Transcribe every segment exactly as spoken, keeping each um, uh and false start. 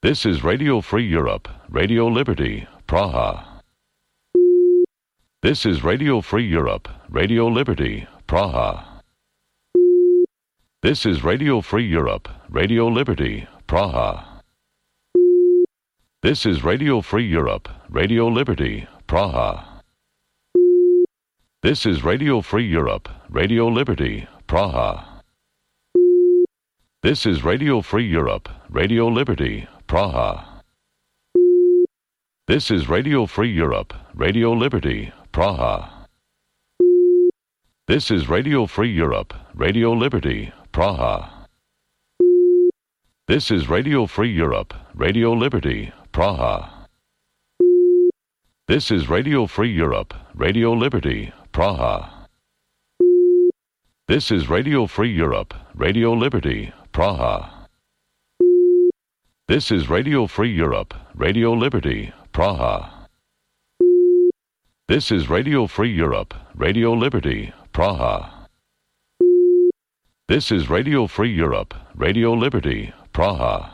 This is Radio Free Europe, Radio Liberty, Praha. This is Radio Free Europe, Radio Liberty, Praha. This is Radio Free Europe, Radio Liberty, Praha. This is Radio Free Europe, Radio Liberty, Praha. This is Radio Free Europe, Radio Liberty, Praha. This is Radio Free Europe, Radio Liberty, Praha. This is Radio Free Europe, Radio Liberty, Praha. This is Radio Free Europe, Radio Liberty, Praha. This is Radio Free Europe, Radio Liberty, Praha. This is Radio Free Europe, Radio Liberty, Praha. This is Radio Free Europe, Radio Liberty, Praha. This is Radio Free Europe, Radio Liberty, Praha. This is Radio Free Europe, Radio Liberty, Praha. This is Radio Free Europe, Radio Liberty, Praha.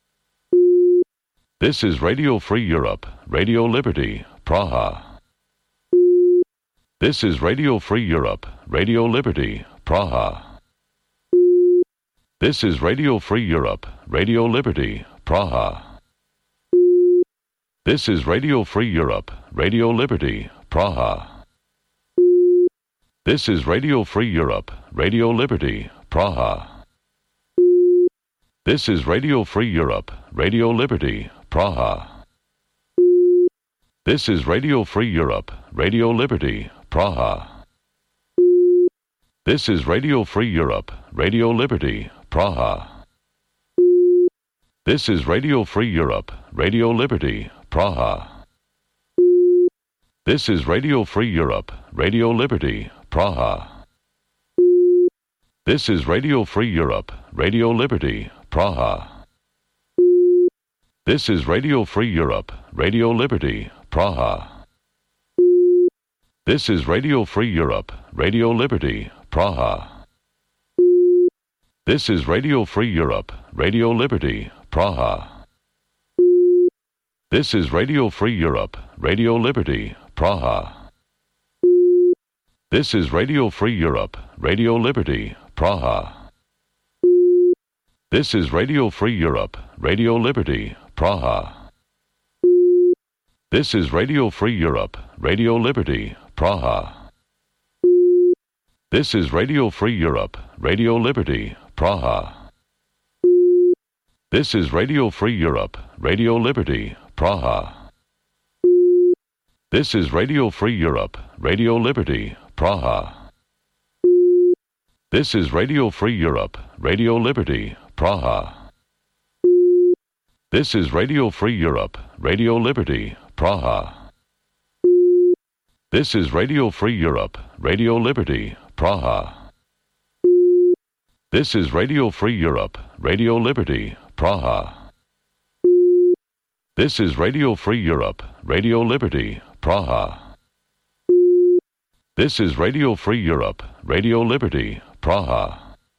This is Radio Free Europe, Radio Liberty, Praha. This is Radio Free Europe, Radio Liberty, Praha. This is Radio Free Europe, Radio Liberty, Praha. This is Radio Free Europe, Radio Liberty, Praha. This is Radio Free Europe, Radio Liberty, Praha. This is Radio Free Europe, Radio Liberty, Praha. This is Radio Free Europe, Radio Liberty, Praha. This is Radio Free Europe, Radio Liberty, Praha. This is Radio Free Europe, Radio Liberty, Praha. This is Radio Free Europe, Radio Liberty, Praha. This is Radio Free Europe, Radio Liberty, Praha. This is Radio Free Europe, Radio Liberty, Praha. This is Radio Free Europe, Radio Liberty, Praha. This is Radio Free Europe, Radio Liberty, Praha. This is Radio Free Europe, Radio Liberty, Praha. This is Radio Free Europe, Radio Liberty, Praha. This is Radio Free Europe, Radio Liberty, Praha. This is Radio Free Europe, Radio Liberty, Praha. This is Radio Free Europe, Radio Liberty, Praha. This is Radio Free Europe, Radio Liberty, Praha. This is Radio Free Europe, Radio Liberty, Praha. This is Radio Free Europe, Radio Liberty, Praha. This is Radio Free Europe, Radio Liberty, Praha. This is Radio Free Europe, Radio Liberty, Praha. This is Radio Free Europe, Radio Liberty, Praha. This is Radio Free Europe, Radio Liberty, Praha. This is Radio Free Europe, Radio Liberty, Praha.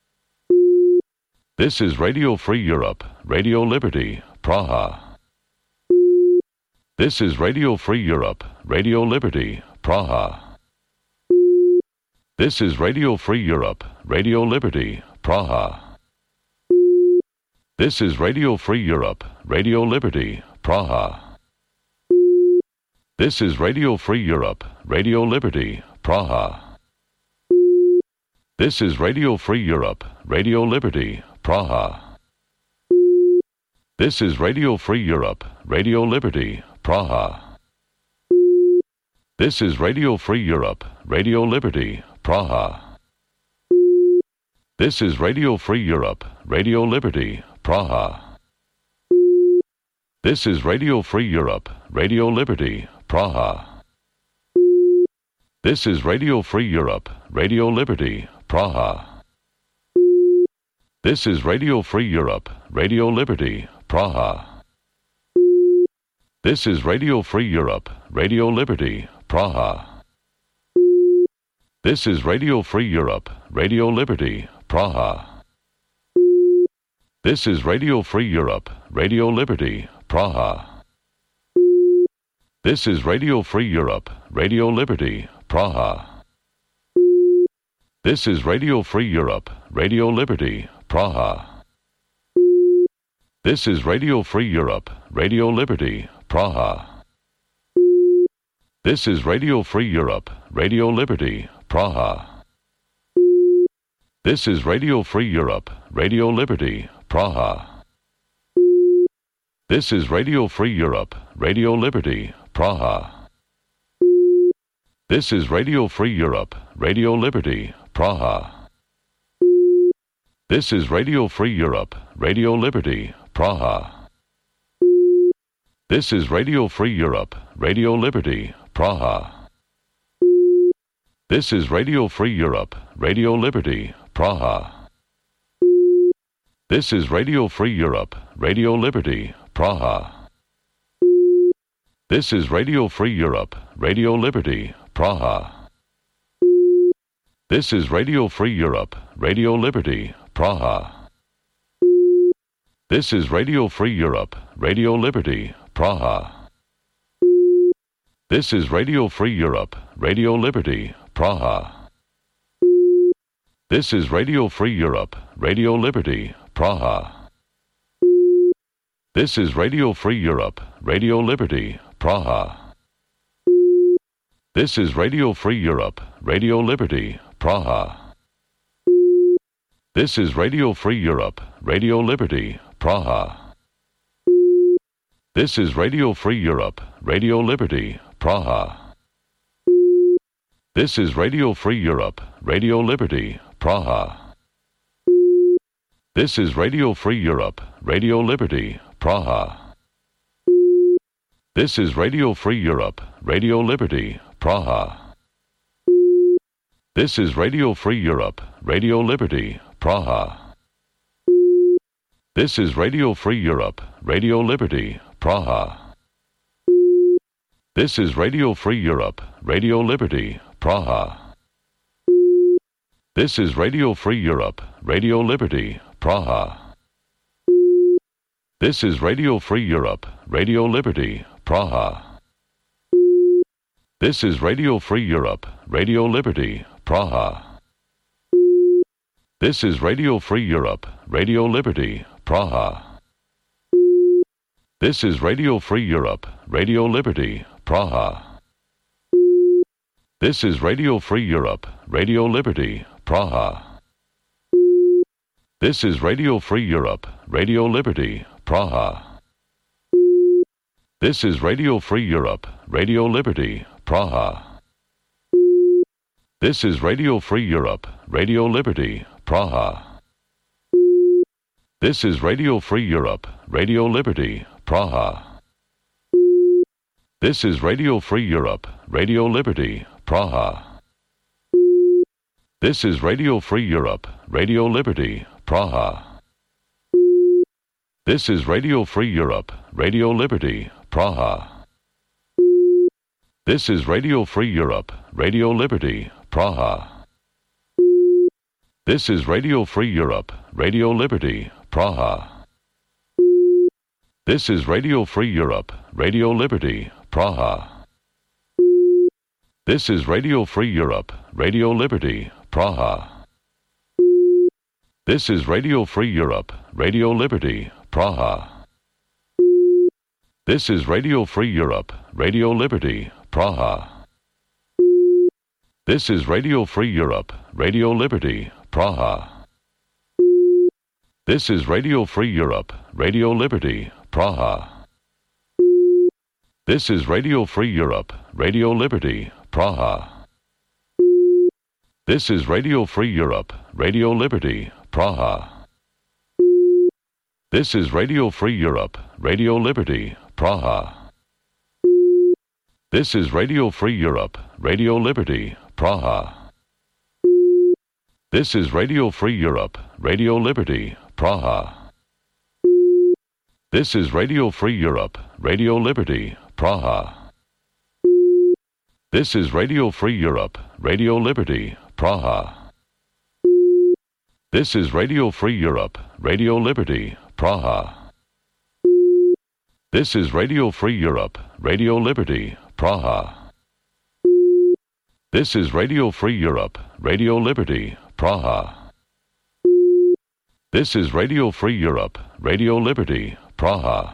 This is Radio Free Europe, Radio Liberty, Praha. This is Radio Free Europe, Radio Liberty, Praha. This is Radio Free Europe, Radio Liberty, Praha. This is Radio Free Europe, Radio Liberty, Praha. This is Radio Free Europe, Radio Liberty, Praha. This is Radio Free Europe, Radio Liberty, Praha. This is Radio Free Europe, Radio Liberty, Praha. This is Radio Free Europe, Radio Liberty, Praha. This is Radio Free Europe, Radio Liberty, Praha. This is Radio Free Europe, Radio Liberty, Praha. This is Radio Free Europe, Radio Liberty, Praha. This is Radio Free Europe, Radio Liberty, Praha. This is Radio Free Europe, Radio Liberty, Praha. This is Radio Free Europe, Radio Liberty, Praha. This is Radio Free Europe, Radio Liberty, Praha. This is Radio Free Europe, Radio Liberty, Praha. This is Radio Free Europe, Radio Liberty, Praha. This is Radio Free Europe, Radio Liberty, Praha. This is Radio Free Europe, Radio Liberty, Praha. This is Radio Free Europe, Radio Liberty, Praha. This is Radio Free Europe, Radio Liberty, Praha. This is Radio Free Europe, Radio Liberty, Praha. This is Radio Free Europe, Radio Liberty, Praha. This is Radio Free Europe, Radio Liberty, Praha. This is Radio Free Europe, Radio Liberty, Praha. This is Radio Free Europe, Radio Liberty, Praha. This is Radio Free Europe, Radio Liberty, Praha. This is Radio Free Europe, Radio Liberty, Praha. This is Radio Free Europe, Radio Liberty, Praha. This is Radio Free Europe, Radio Liberty, Praha. This is Radio Free Europe, Radio Liberty, Praha. This is Radio Free Europe, Radio Liberty, Praha. This is Radio Free Europe, Radio Liberty, Praha. This is Radio Free Europe, Radio Liberty, Praha. This is Radio Free Europe, Radio Liberty, Praha. This is Radio Free Europe, Radio Liberty, Praha. This is Radio Free Europe, Radio Liberty, Praha. This is Radio Free Europe, Radio Liberty, Praha. This is Radio Free Europe, Radio Liberty, Praha. This is Radio Free Europe, Radio Liberty, Praha. This is Radio Free Europe, Radio Liberty, Praha. This is Radio Free Europe, Radio Liberty, Praha. This is Radio Free Europe, Radio Liberty, Praha. This is Radio Free Europe, Radio Liberty, Praha. This is Radio Free Europe, Radio Liberty, Praha. This is Radio Free Europe, Radio Liberty, Praha. This is Radio Free Europe, Radio Liberty, Praha. This is Radio Free Europe, Radio Liberty, Praha. This is Radio Free Europe, Radio Liberty, Praha. This is Radio Free Europe, Radio Liberty, Praha. This is Radio Free Europe, Radio Liberty, Praha. This is Radio Free Europe, Radio Liberty, Praha. This is Radio Free Europe, Radio Liberty, Praha. This is Radio Free Europe, Radio Liberty, Praha. This is Radio Free Europe, Radio Liberty, Praha. This is Radio Free Europe, Radio Liberty, Praha. This is Radio Free Europe, Radio Liberty, Praha. This is Radio Free Europe, Radio Liberty, Praha. This is Radio Free Europe, Radio Liberty, Praha. This is Radio Free Europe, Radio Liberty, Praha. This is Radio Free Europe, Radio Liberty, Praha. This is Radio Free Europe, Radio Liberty, Praha. This is Radio Free Europe, Radio Liberty, Praha. This is Radio Free Europe, Radio Liberty, Praha. This is Radio Free Europe, Radio Liberty, Praha. This is Radio Free Europe, Radio Liberty, Praha. This is Radio Free Europe, Radio Liberty, Praha. This is Radio Free Europe, Radio Liberty, Praha. This is Radio Free Europe, Radio Liberty, Praha. This is Radio Free Europe, Radio Liberty, Praha. This is Radio Free Europe, Radio Liberty, Praha. This is Radio Free Europe, Radio Liberty, Praha. This is Radio Free Europe, Radio Liberty, Praha.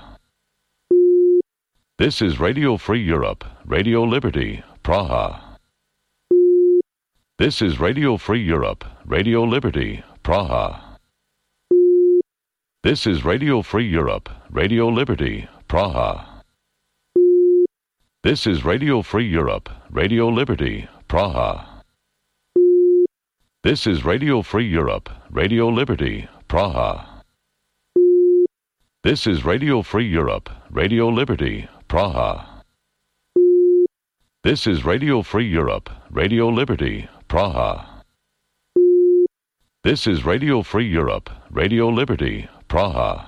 This is Radio Free Europe, Radio Liberty, Praha. This is Radio Free Europe, Radio Liberty, Praha. This is Radio Free Europe, Radio Liberty, Praha. This is Radio Free Europe, Radio Liberty, Praha. This is Radio Free Europe, Radio Liberty, Praha. This is Radio Free Europe, Radio Liberty, Praha. This is Radio Free Europe, Radio Liberty, Praha. This is Radio Free Europe, Radio Liberty, Praha.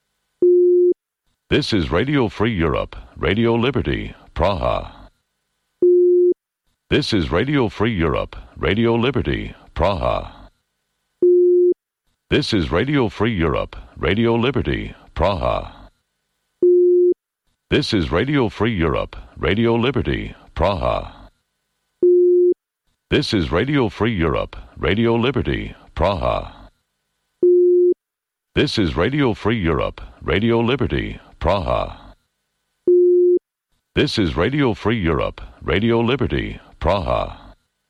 This is Radio Free Europe, Radio Liberty, Praha. This is Radio Free Europe, Radio Liberty, Praha. This is Radio Free Europe, Radio Liberty, Praha. This is Radio Free Europe, Radio Liberty, Praha. This is Radio Free Europe, Radio Liberty, Praha. This is Radio Free Europe, Radio Liberty, Praha. This is Radio Free Europe, Radio Liberty, Praha.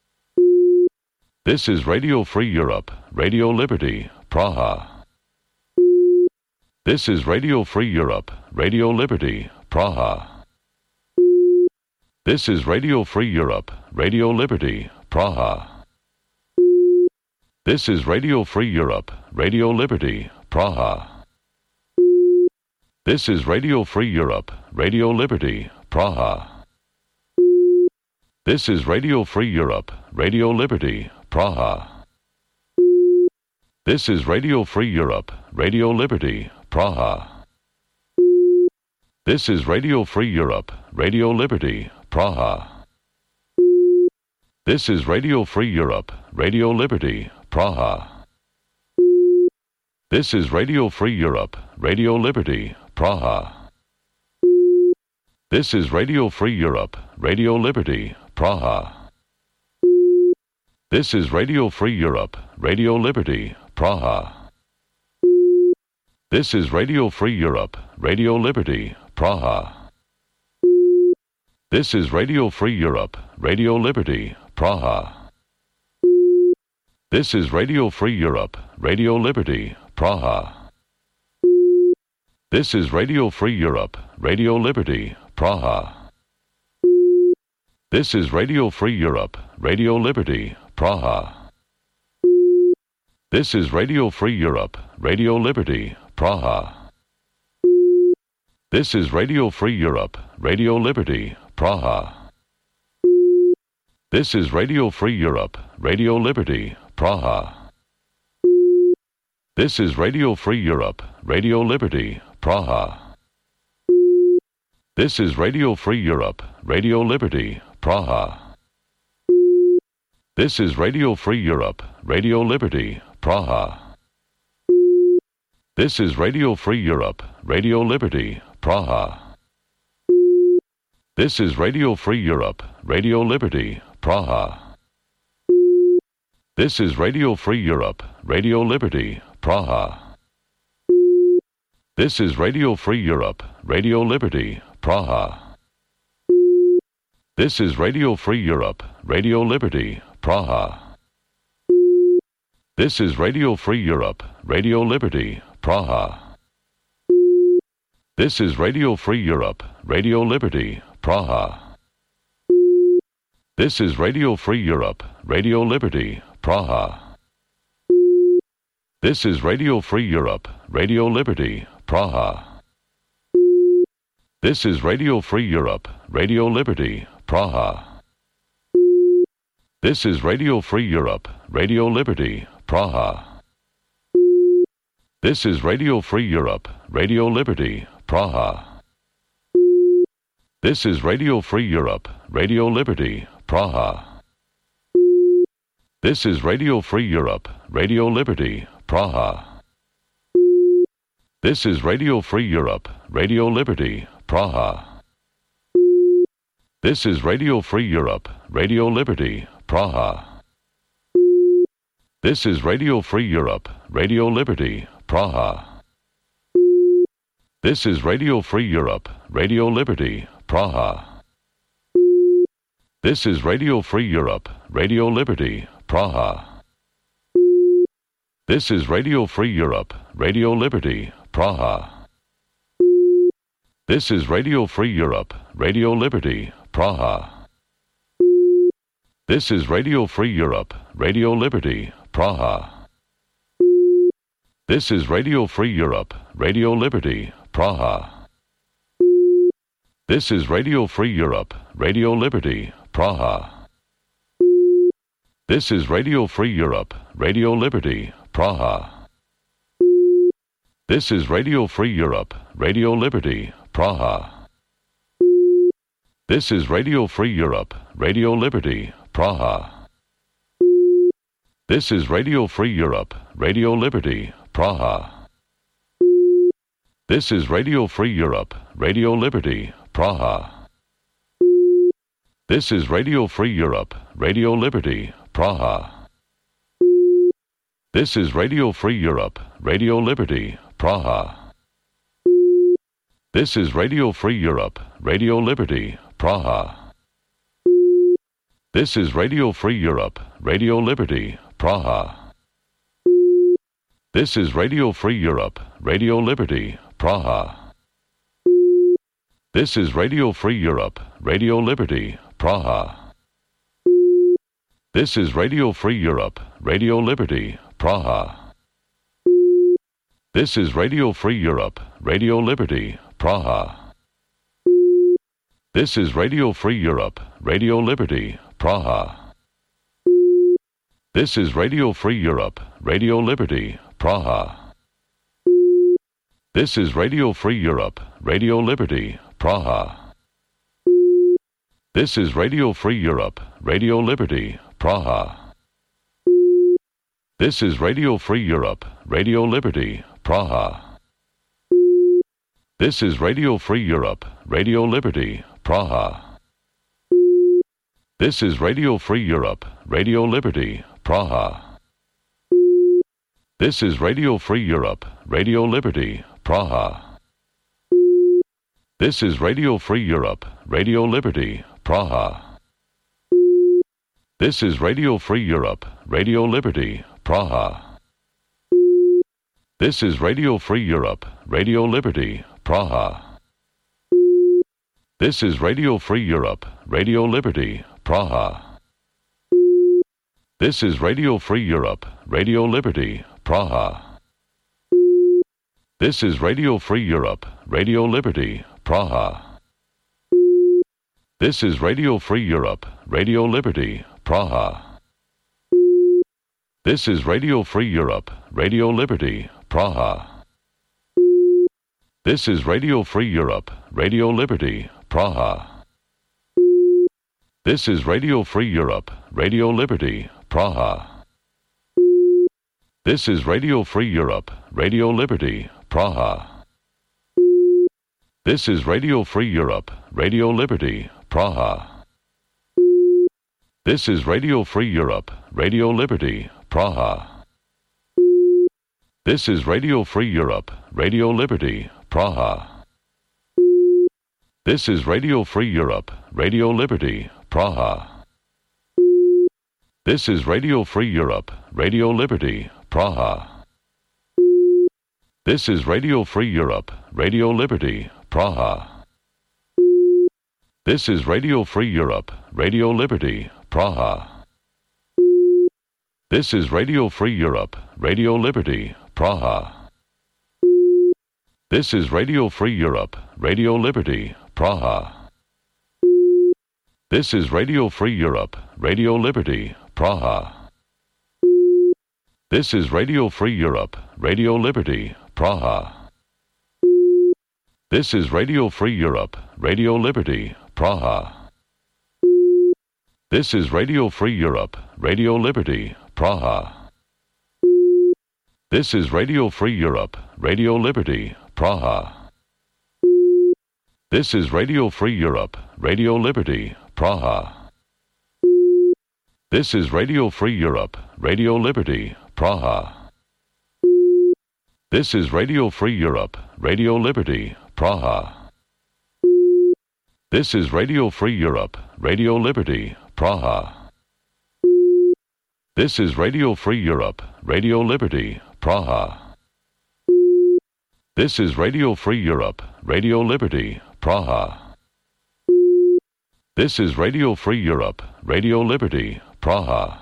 This is Radio Free Europe, Radio Liberty, Praha. This is Radio Free Europe, Radio Liberty, Praha. This is Radio Free Europe, Radio Liberty, Praha. This is Radio Free Europe, Radio Liberty, Praha. This is Radio Free Europe, Radio Liberty, Praha. This is Radio Free Europe, Radio Liberty, Praha. This is Radio Free Europe, Radio Liberty, Praha. This is Radio Free Europe, Radio Liberty, Praha. This is Radio Free Europe, Radio Liberty, Praha. This is Radio Free Europe, Radio Liberty, Praha. This is Radio Free Europe, Radio Liberty, Praha. This is Radio Free Europe, Radio Liberty, Praha. This is Radio Free Europe, Radio Liberty, Praha. This is Radio Free Europe, Radio Liberty, Praha. This is Radio Free Europe, Radio Liberty, Praha. This is Radio Free Europe, Radio Liberty, Praha. This is Radio Free Europe, Radio Liberty, Praha. This is Radio Free Europe, Radio Liberty, Praha. This is Radio Free Europe, Radio Liberty, Praha. This is Radio Free Europe, Radio Liberty, Praha. This is Radio Free Europe, Radio Liberty, Praha. This is Radio Free Europe, Radio Liberty, Praha. This is Radio Free Europe, Radio Liberty, Praha. This is Radio Free Europe, Radio Liberty, Praha. This is Radio Free Europe, Radio Liberty, Praha. This is Radio Free Europe, Radio Liberty, Praha. This is Radio Free Europe, Radio Liberty, Praha. This is Radio Free Europe, Radio Liberty, Praha. This is Radio Free Europe, Radio Liberty, Praha. This is Radio Free Europe, Radio Liberty, Praha. This is Radio Free Europe, Radio Liberty, Praha. This is Radio Free Europe, Radio Liberty, Praha. This is Radio Free Europe, Radio Liberty, Praha. This is Radio Free Europe, Radio Liberty, Praha. This is Radio Free Europe, Radio Liberty, Praha. This is Radio Free Europe, Radio Liberty, Praha. This is Radio Free Europe, Radio Liberty, Praha. This is Radio Free Europe, Radio Liberty, Praha. This is Radio Free Europe, Radio Liberty, Praha. This is Radio Free Europe, Radio Liberty, Praha. This is Radio Free Europe, Radio Liberty, Praha. This is Radio Free Europe, Radio Liberty, Praha. This is Radio Free Europe, Radio Liberty, Praha. This is Radio Free Europe, Radio Liberty, Praha. This is Radio Free Europe, Radio Liberty, Praha. This is Radio Free Europe, Radio Liberty, Praha. This is Radio Free Europe, Radio Liberty, Praha. This is Radio Free Europe, Radio Liberty, Praha. This is Radio Free Europe, Radio Liberty, Praha. This is Radio Free Europe, Radio Liberty, Praha. This is Radio Free Europe, Radio Liberty, Praha. This is Radio Free Europe, Radio Liberty, Praha. This is Radio Free Europe, Radio Liberty, Praha. This is Radio Free Europe, Radio Liberty, Praha. This is Radio Free Europe, Radio Liberty, Praha. This is Radio Free Europe, Radio Liberty, Praha. This is Radio Free Europe, Radio Liberty, Praha. This is Radio Free Europe, Radio Liberty, Praha. This is Radio Free Europe, Radio Liberty, Praha. This is Radio Free Europe, Radio Liberty, Praha. This is Radio Free Europe, Radio Liberty, Praha. This is Radio Free Europe, Radio Liberty, Praha. This is Radio Free Europe, Radio Liberty, Praha. This is Radio Free Europe, Radio Liberty, Praha. This is Radio Free Europe, Radio Liberty, Praha. This is Radio Free Europe, Radio Liberty, Praha. This is Radio Free Europe, Radio Liberty, Praha. This is Radio Free Europe, Radio Liberty, Praha. This is Radio Free Europe, Radio Liberty, Praha. This is Radio Free Europe, Radio Liberty, Praha. This is Radio Free Europe, Radio Liberty, Praha. This is Radio Free Europe, Radio Liberty, Praha. This is Radio Free Europe, Radio Liberty, Praha. This is Radio Free Europe, Radio Liberty, Praha. This is Radio Free Europe, Radio Liberty, Praha. This is Radio Free Europe, Radio Liberty, Praha. This is Radio Free Europe, Radio Liberty, Praha. This is Radio Free Europe, Radio Liberty, Praha. This is Radio Free Europe, Radio Liberty, Praha. This is Radio Free Europe, Radio Liberty, Praha. This is Radio Free Europe, Radio Liberty, Praha. This is Radio Free Europe, Radio Liberty, Praha. This is Radio Free Europe, Radio Liberty, Praha. This is Radio Free Europe, Radio Liberty, Praha. This is Radio Free Europe, Radio Liberty, Praha. This is Radio Free Europe, Radio Liberty, Praha. This is Radio Free Europe, Radio Liberty, Praha. This is Radio Free Europe, Radio Liberty, Praha. This is Radio Free Europe, Radio Liberty, Praha. This is Radio Free Europe, Radio Liberty, Praha. This is Radio Free Europe, Radio Liberty, Praha. This is Radio Free Europe, Radio Liberty, Praha. This is Radio Free Europe, Radio Liberty, Praha. This is Radio Free Europe, Radio Liberty, Praha. This is Radio Free Europe, Radio Liberty, Praha. This is Radio Free Europe, Radio Liberty, Praha. This is Radio Free Europe, Radio Liberty, Praha. This is Radio Free Europe, Radio Liberty, Praha. This is Radio Free Europe, Radio Liberty, Praha. This is Radio Free Europe, Radio Liberty, Praha.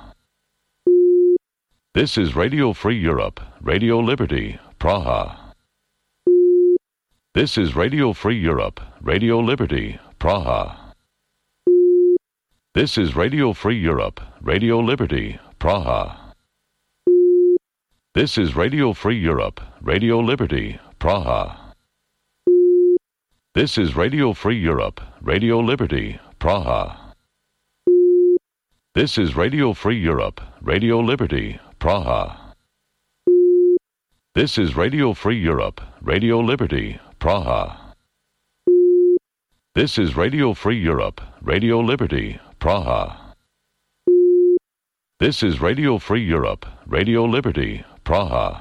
This is Radio Free Europe, Radio Liberty, Praha. This is Radio Free Europe, Radio Liberty, Praha. This is Radio Free Europe, Radio Liberty, Praha. This is Radio Free Europe, Radio Liberty, Praha. This is Radio Free Europe, Radio Liberty, Praha. This is Radio Free Europe, Radio Liberty, Praha. This is Radio Free Europe, Radio Liberty, Praha. This is Radio Free Europe, Radio Liberty, Praha. This is Radio Free Europe, Radio Liberty, Praha.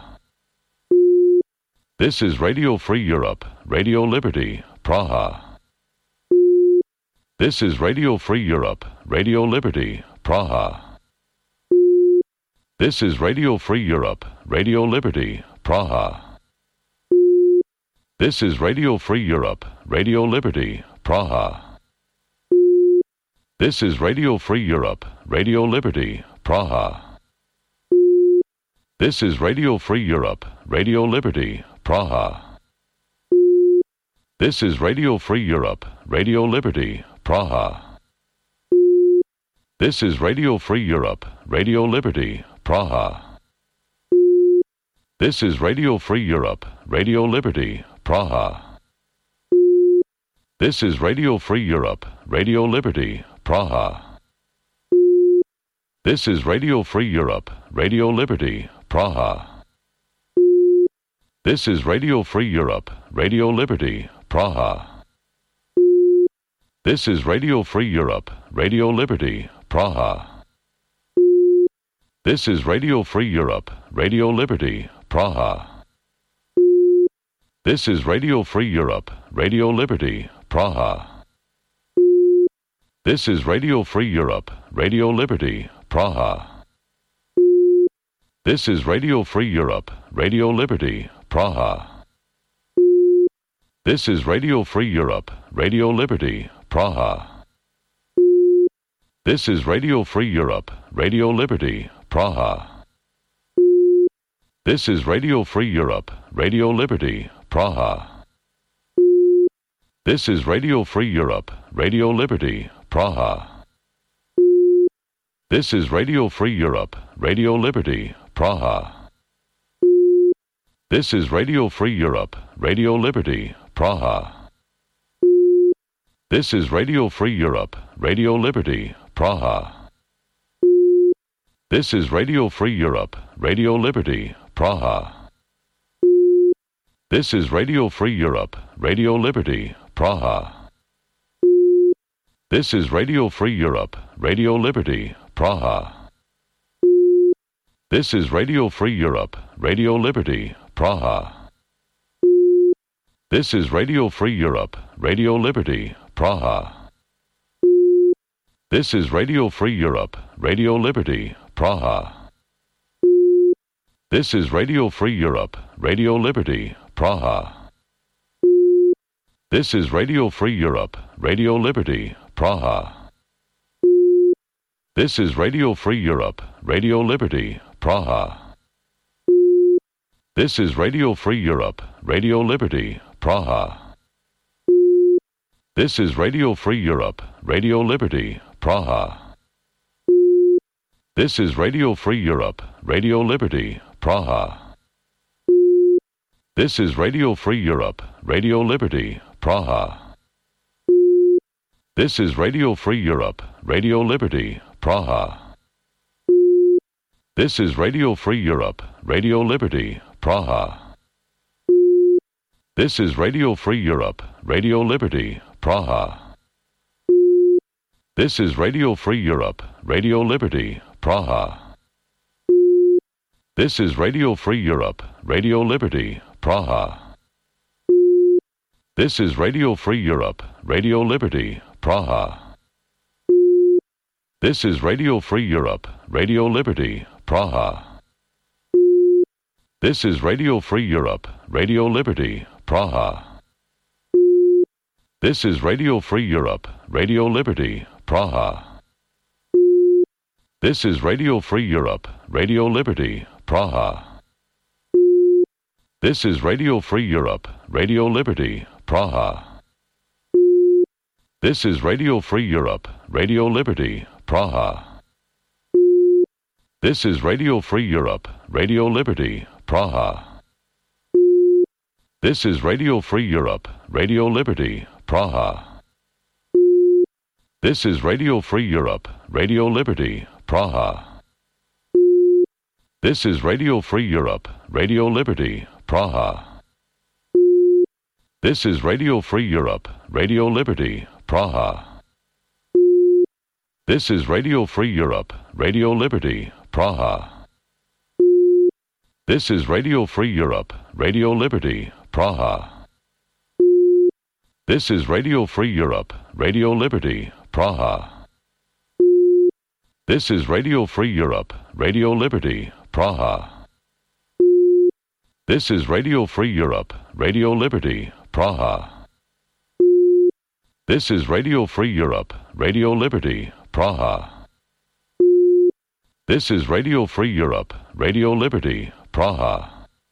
This is Radio Free Europe, Radio Liberty, Praha. This is Radio Free Europe, Radio Liberty, Praha. This is Radio Free Europe, Radio Liberty, Praha. This is Radio Free Europe, Radio Liberty, Praha. This is Radio Free Europe, Radio Liberty, Praha. This is Radio Free Europe, Radio Liberty, Praha. This is Radio Free Europe, Radio Liberty, Praha. This is Radio Free Europe, Radio Liberty, Praha. This is Radio Free Europe, Radio Liberty, Praha. This is Radio Free Europe, Radio Liberty, Praha. This is Radio Free Europe, Radio Liberty, Praha. This is Radio Free Europe, Radio Liberty, Praha. This is Radio Free Europe, Radio Liberty, Praha. This is Radio Free Europe, Radio Liberty, Praha. This is Radio Free Europe, Radio Liberty, Praha. This is Radio Free Europe, Radio Liberty, Praha. This is Radio Free Europe, Radio Liberty, Praha. This is Radio Free Europe, Radio Liberty, Praha. This is Radio Free Europe, Radio Liberty, Praha. This is Radio Free Europe, Radio Liberty, Praha. This is Radio Free Europe, Radio Liberty, Praha. This is Radio Free Europe, Radio Liberty, Praha. This is Radio Free Europe, Radio Liberty, Praha. This is Radio Free Europe, Radio Liberty, Praha. This is Radio Free Europe, Radio Liberty, Praha. This is Radio Free Europe, Radio Liberty, Praha. This is Radio Free Europe, Radio Liberty, Praha. This is Radio Free Europe, Radio Liberty, Praha. This is Radio Free Europe, Radio Liberty, Praha. This is Radio Free Europe, Radio Liberty, Praha. This is Radio Free Europe, Radio Liberty, Praha. This is Radio Free Europe, Radio Liberty, Praha. This is Radio Free Europe, Radio Liberty, Praha. This is Radio Free Europe, Radio Liberty, Praha. This is Radio Free Europe, Radio Liberty, Praha. This is Radio Free Europe, Radio Liberty, Praha. This is Radio Free Europe, Radio Liberty, Praha. This is Radio Free Europe, Radio Liberty, Praha. This is Radio Free Europe, Radio Liberty, Praha. This is Radio Free Europe, Radio Liberty, Praha. This is Radio Free Europe, Radio Liberty, Praha. This is Radio Free Europe, Radio Liberty, Praha. This is Radio Free Europe, Radio Liberty, Praha. This is Radio Free Europe, Radio Liberty, Praha. This is Radio Free Europe, Radio Liberty, Praha. This is Radio Free Europe, Radio Liberty, Praha. This is Radio Free Europe, Radio Liberty, Praha. This is Radio Free Europe, Radio Liberty, Praha. This is Radio Free Europe, Radio Liberty, Praha. This is Radio Free Europe, Radio Liberty, Praha. This is Radio Free Europe, Radio Liberty, Praha. This is Radio Free Europe, Radio Liberty, Praha. This is Radio Free Europe, Radio Liberty, Praha. This is Radio Free Europe, Radio Liberty, Praha. This is Radio Free Europe, Radio Liberty, Praha. This is Radio Free Europe, Radio Liberty, Praha. This is Radio Free Europe, Radio Liberty, Praha. This is Radio Free Europe, Radio Liberty, Praha. This is Radio Free Europe, Radio Liberty, Praha. This is Radio Free Europe, Radio Liberty, Praha. This is Radio Free Europe, Radio Liberty, Praha.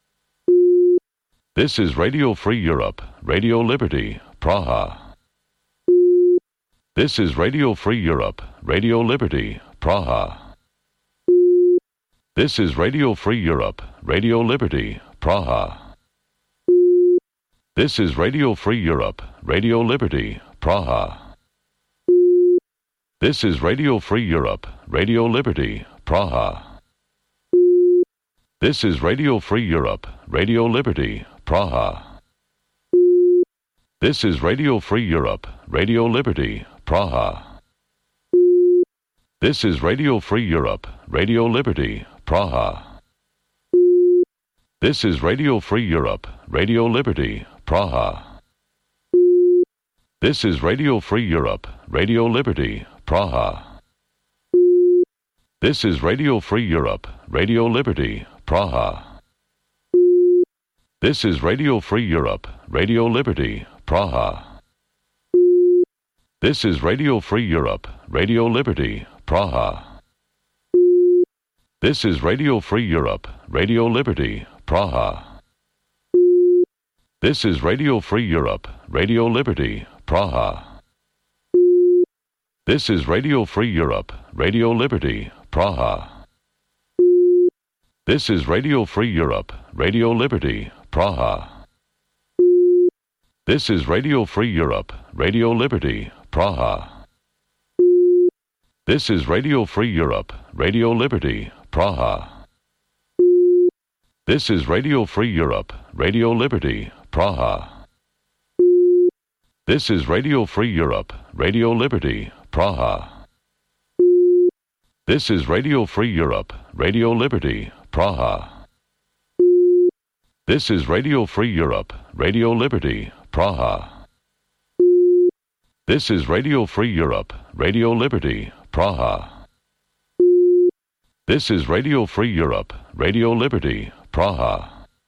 This is Radio Free Europe, Radio Liberty, Praha. This is Radio Free Europe, Radio Liberty, Praha. This is Radio Free Europe, Radio Liberty, Praha. This is Radio Free Europe, Radio Liberty, Praha. This is Radio Free Europe, Radio Liberty, Praha. This is Radio Free Europe, Radio Liberty, Praha. This is Radio Free Europe, Radio Liberty, Praha. This is Radio Free Europe, Radio Liberty, Praha. This is Radio Free Europe, Radio Liberty, Praha. This is Radio Free Europe, Radio Liberty, Praha. This is Radio Free Europe, Radio Liberty, Praha. This is Radio Free Europe, Radio Liberty, Praha. This is Radio Free Europe, Radio Liberty, Praha. This is Radio Free Europe, Radio Liberty, Praha. This is Radio Free Europe, Radio Liberty, Praha. This is Radio Free Europe, Radio Liberty, Praha. This is Radio Free Europe, Radio Liberty, Praha. This is Radio Free Europe, Radio Liberty, Praha. This is Radio Free Europe, Radio Liberty, Praha. This is Radio Free Europe, Radio Liberty, Praha. This is Radio Free Europe, Radio Liberty, Praha. This is Radio Free Europe, Radio Liberty, Praha. This is Radio Free Europe, Radio Liberty, Praha. This is Radio Free Europe, Radio Liberty, Praha. This is Radio Free Europe, Radio Liberty, Praha.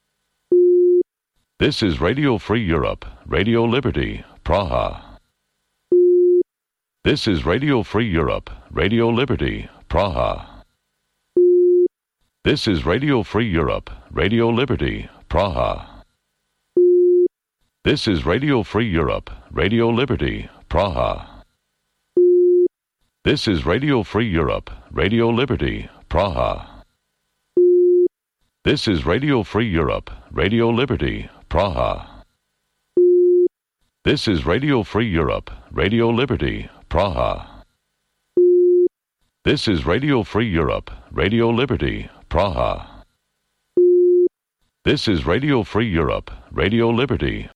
This is Radio Free Europe, Radio Liberty, Praha. This is Radio Free Europe, Radio Liberty, Praha. This is Radio Free Europe, Radio Liberty, Praha. This is Radio Free Europe, Radio Liberty, Praha. This is Radio Free Europe, Radio Liberty, Praha. This is Radio Free Europe, Radio Liberty, Praha. This is Radio Free Europe, Radio Liberty, Praha. This is Radio Free Europe, Radio Liberty, Praha. This is Radio Free Europe, Radio Liberty,